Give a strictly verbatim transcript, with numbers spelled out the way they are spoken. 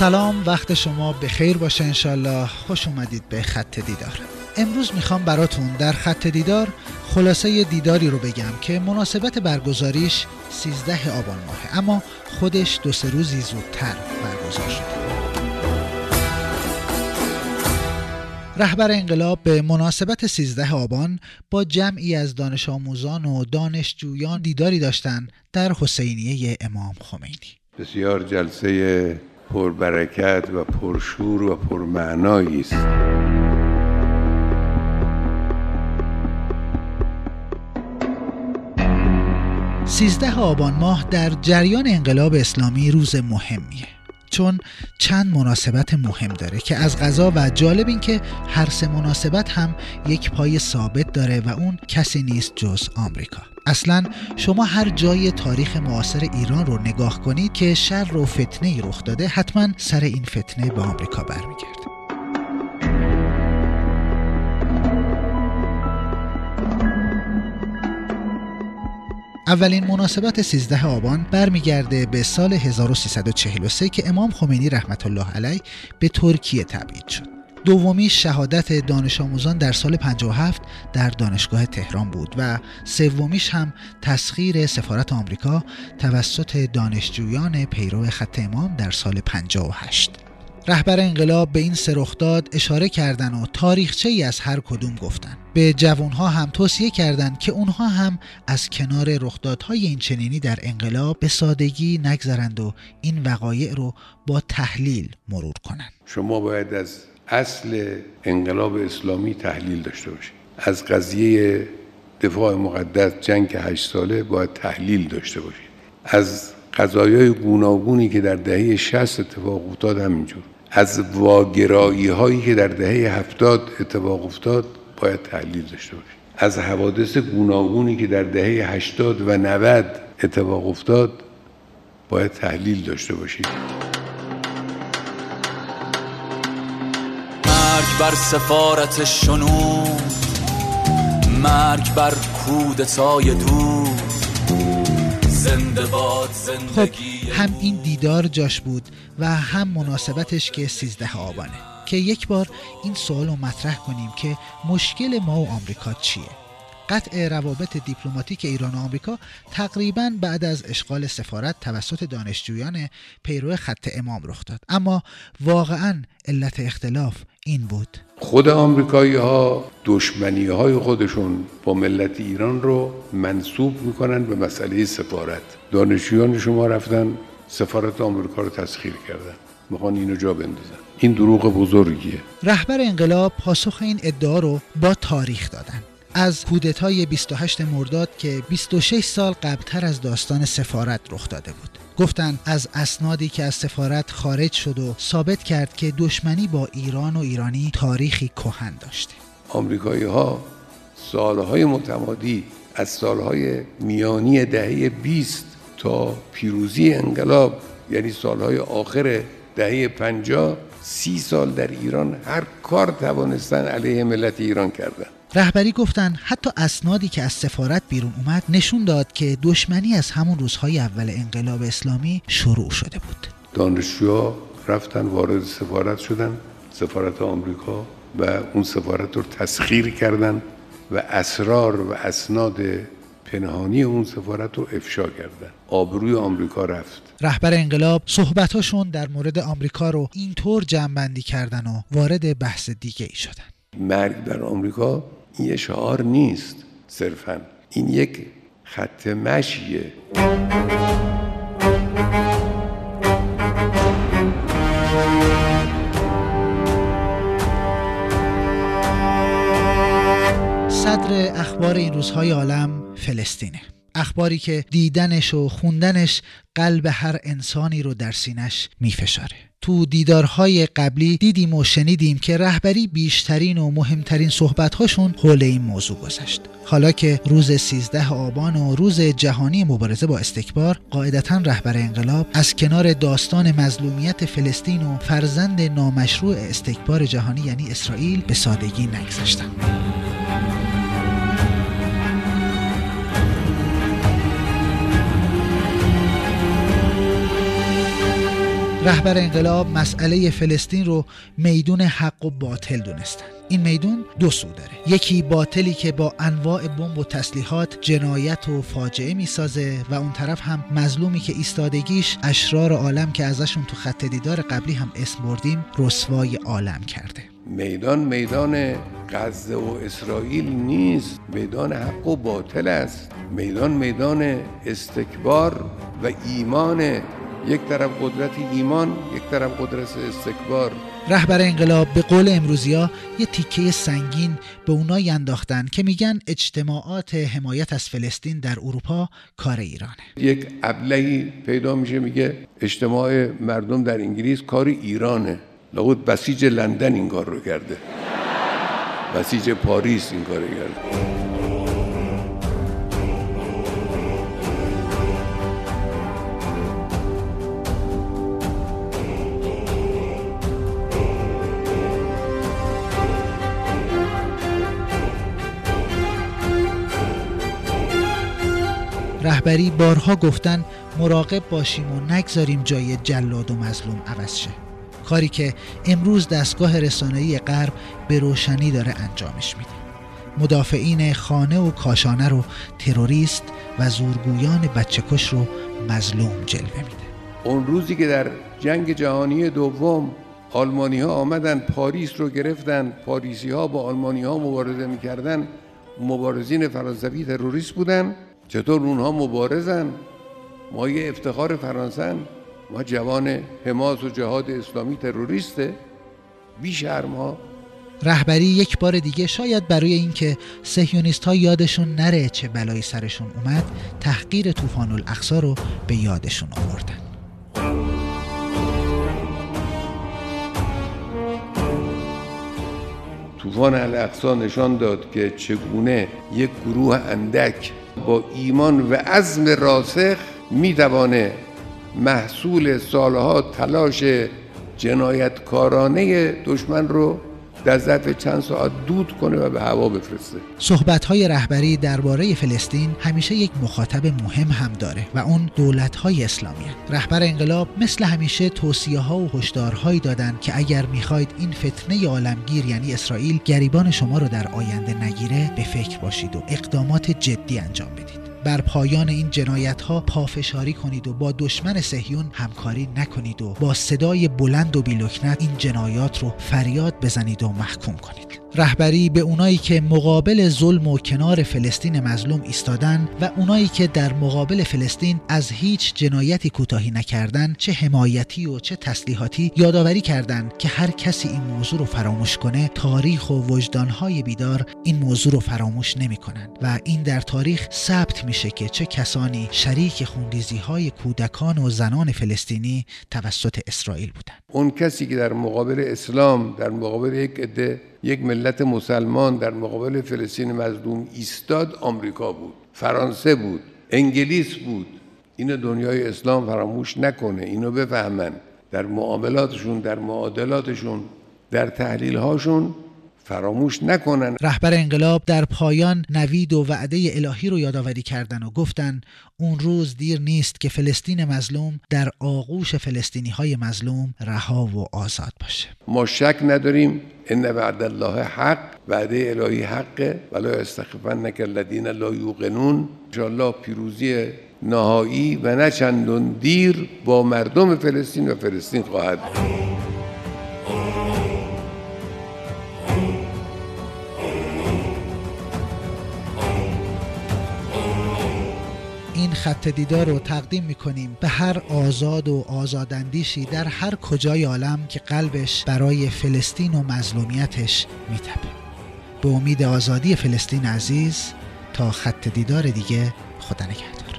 سلام، وقت شما بخیر باشه انشالله. خوش اومدید به خط دیدار. امروز میخوام براتون در خط دیدار خلاصه دیداری رو بگم که مناسبت برگزاریش سیزده آبان ماهه، اما خودش دو سه روزی زودتر برگزار شده. رهبر انقلاب به مناسبت سیزده آبان با جمعی از دانش آموزان و دانشجویان دیداری داشتن در حسینیه امام خمینی. بسیار جلسه پربرکت و پرشور و پرمعنایی است. سیزده آبان ماه در جریان انقلاب اسلامی روز مهمیه، چون چند مناسبت مهم داره که از قضا و جالب این که هر سه مناسبت هم یک پای ثابت داره و اون کسی نیست جز آمریکا. اصلا شما هر جای تاریخ معاصر ایران رو نگاه کنید که شر و فتنه‌ای رخ داده، حتما سر این فتنه به آمریکا برمیگرده. اولین مناسبت سیزده آبان برمیگرده به سال هزار و سیصد و چهل و سه که امام خمینی رحمت الله علیه به ترکیه تبعید شد. دومی شهادت دانش آموزان در سال پنجاه و هفت در دانشگاه تهران بود و سومیش هم تسخیر سفارت آمریکا توسط دانشجویان پیرو خط امام در سال پنجاه و هشت. رهبر انقلاب به این سه رخداد اشاره کردن و تاریخچه‌ای از هر کدوم گفتن. به جوانها هم توصیه کردند که اونها هم از کنار رخدادهای این چنینی در انقلاب به سادگی نگذرند و این وقایع رو با تحلیل مرور کنند. شما باید از اصل انقلاب اسلامی تحلیل داشته باشید. از قضیه دفاع مقدس جنگ هشت ساله باید تحلیل داشته باشید. از قضایای گوناگونی که در دهه شصت اتفاق افتاد همینجور. از واگرایی هایی که در دهه هفتاد اتفاق افتاد باید تحلیل داشته باشید. از حوادث گوناگونی که در دهه هشتاد و نود اتفاق افتاد باید تحلیل داشته باشید. مرگ بر سفارت شنو، مرگ بر کودتای دور، زنده باد زندگی. خب هم این دیدار جاش بود و هم مناسبتش که سیزده آبانه که یک بار این سوال رو مطرح کنیم که مشکل ما و آمریکا چیه؟ قطع روابط دیپلماتیک ایران و آمریکا تقریباً بعد از اشغال سفارت توسط دانشجویان پیرو خط امام رخ داد، اما واقعاً علت اختلاف این بود. خود آمریکایی ها دشمنی های خودشون با ملت ایران رو منسوب میکنن به مسئله سفارت. دانشجویان شما رفتن سفارت آمریکا رو تسخیر کردن، میخوان اینو جا بندازن. این دروغ بزرگیه. رهبر انقلاب پاسخ این ادعا رو با تاریخ دادن. از کودتای بیست و هشت مرداد که بیست و شش سال قبلتر از داستان سفارت رخ داده بود. گفتن از اسنادی که از سفارت خارج شد و ثابت کرد که دشمنی با ایران و ایرانی تاریخی کهن داشته. آمریکایی ها سالهای متمادی از سالهای میانی دهه بیست تا پیروزی انقلاب، یعنی سالهای آخر دهه پنجاه، سی سال در ایران هر کار توانستن علیه ملت ایران کردن. رهبری گفتن حتی اسنادی که از سفارت بیرون اومد نشون داد که دشمنی از همون روزهای اول انقلاب اسلامی شروع شده بود. دانشجوها رفتن وارد سفارت شدن، سفارت آمریکا، و اون سفارت رو تسخیر کردن و اسرار و اسناد پنهانی اون سفارت رو افشا کردن. آبروی آمریکا رفت. رهبر انقلاب صحبتاشون در مورد آمریکا رو اینطور جمع‌بندی کردن و وارد بحث دیگه ای شدن. مرگ بر آمریکا این یه شعار نیست صرفاً، این یک خط مشیه. صدر اخبار این روزهای عالم فلسطینه. اخباری که دیدنش و خوندنش قلب هر انسانی رو در سینش میفشاره. تو دیدارهای قبلی دیدیم و شنیدیم که رهبری بیشترین و مهمترین صحبت‌هاشون حول این موضوع گذشت. حالا که روز سیزده آبان و روز جهانی مبارزه با استکبار، قاعدتاً رهبر انقلاب از کنار داستان مظلومیت فلسطین و فرزند نامشروع استکبار جهانی یعنی اسرائیل به سادگی نگذشتن. رهبر انقلاب مسئله فلسطین رو میدون حق و باطل دونستن. این میدون دو سو داره، یکی باطلی که با انواع بمب و تسلیحات جنایت و فاجعه میسازه و اون طرف هم مظلومی که ایستادگیش اشرار عالم که ازشون تو خط دیدار قبلی هم اسم بردیم رسوای عالم کرده. میدان میدان غزه و اسرائیل نیست، میدان حق و باطل است. میدان میدان استکبار و ایمان، یک طرف قدرت ایمان، یک طرف قدرت استکبار. رهبر انقلاب به قول امروزیا یه تیکه سنگین به اونایی انداختن که میگن اجتماعات حمایت از فلسطین در اروپا کار ایرانه. یک ابلهی پیدا میشه میگه اجتماع مردم در انگلیس کار ایرانه. لابد بسیج لندن این کار رو کرده، بسیج پاریس این کار رو کرده. رهبری بارها گفتن مراقب باشیم و نگذاریم جای جلاد و مظلوم عوض شه، کاری که امروز دستگاه رسانه‌ای غرب به روشنی داره انجامش میده. مدافعین خانه و کاشانه رو تروریست و زورگویان بچه‌کش رو مظلوم جلوه میده. اون روزی که در جنگ جهانی دوم آلمانی ها آمدن پاریس رو گرفتن، پاریسی ها با آلمانی ها مبارزه میکردن، مبارزین فرانسوی تروریست بودن. چطور اونها مبارزن؟ ما یه افتخار فرانسن، ما جوان حماس و جهاد اسلامی تروریسته، بی شرم ها. رهبری یک بار دیگه شاید برای اینکه صهیونیست ها یادشون نره چه بلایی سرشون اومد، تحقیر طوفان الاقصی رو به یادشون آوردن. طوفان الاقصی نشان داد که چگونه یک گروه اندک با ایمان و عزم راسخ میتوانه محصول سالها تلاش جنایتکارانه دشمن رو در ظرف چند ساعت دود کنه و به هوا بفرسته. صحبت‌های رهبری درباره فلسطین همیشه یک مخاطب مهم هم داره و اون دولت‌های اسلامی هست. رهبر انقلاب مثل همیشه توصیه‌ها و هشدارهایی دادن که اگر می‌خواید این فتنه عالمگیر یعنی اسرائیل گریبان شما رو در آینده نگیره، به فکر باشید و اقدامات جدی انجام بدید. بر پایان این جنایت‌ها پافشاری کنید و با دشمن صهیون همکاری نکنید و با صدای بلند و بی‌لکنت این جنایات رو فریاد بزنید و محکوم کنید. رهبری به اونایی که مقابل ظلم و کنار فلسطین مظلوم ایستادن و اونایی که در مقابل فلسطین از هیچ جنایتی کوتاهی نکردن، چه حمایتی و چه تسلیحاتی، یادآوری کردن که هر کسی این موضوع رو فراموش کنه، تاریخ و وجدان‌های بیدار این موضوع رو فراموش نمی‌کنن و این در تاریخ ثبت میشه که چه کسانی شریک خونریزی‌های کودکان و زنان فلسطینی توسط اسرائیل بودن. اون کسی که در مقابل اسلام، در مقابل یک عده، یک ملت مسلمان، در مقابل فلسطین مظلوم ایستاد، آمریکا بود، فرانسه بود، انگلیس بود. اینو دنیای اسلام فراموش نکنه، اینو بفهمن، در معاملاتشون، در معادلاتشون، در تحلیل‌هاشون فراموش نکنن. رهبر انقلاب در پایان نوید و وعده الهی رو یادآوری کردن و گفتن اون روز دیر نیست که فلسطین مظلوم در آغوش فلسطینی های مظلوم رها و آزاد باشه. ما شک نداریم ان وعد الله حق، وعده الهی حقه، ولا یستخفنک الذین لا یوقنون. ان شاء الله پیروزی نهایی و نه چندان دیر با مردم فلسطین و فلسطین خواهد بود. این خط دیدار رو تقدیم میکنیم به هر آزاد و آزاداندیشی در هر کجای عالم که قلبش برای فلسطین و مظلومیتش میتپه. به امید آزادی فلسطین عزیز تا خط دیدار دیگه، خدا نگهدار.